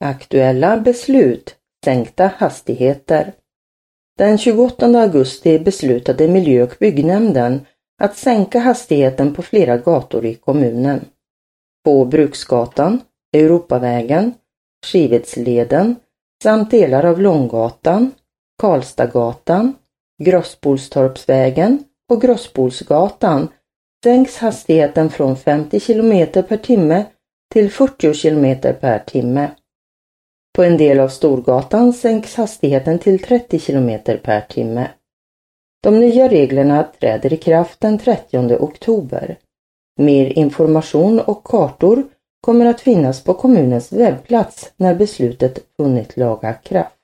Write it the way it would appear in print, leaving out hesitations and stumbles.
Aktuella beslut, sänkta hastigheter. Den 28 augusti beslutade miljö- och byggnämnden att sänka hastigheten på flera gator i kommunen. På Bruksgatan, Europavägen, Skivedsleden samt delar av Långgatan, Karlstadgatan, Grossbolstorpsvägen och Grossbolsgatan sänks hastigheten från 50 km per timme till 40 km per timme. På en del av Storgatan sänks hastigheten till 30 km per timme. De nya reglerna träder i kraft den 30 oktober. Mer information och kartor kommer att finnas på kommunens webbplats när beslutet vunnit laga kraft.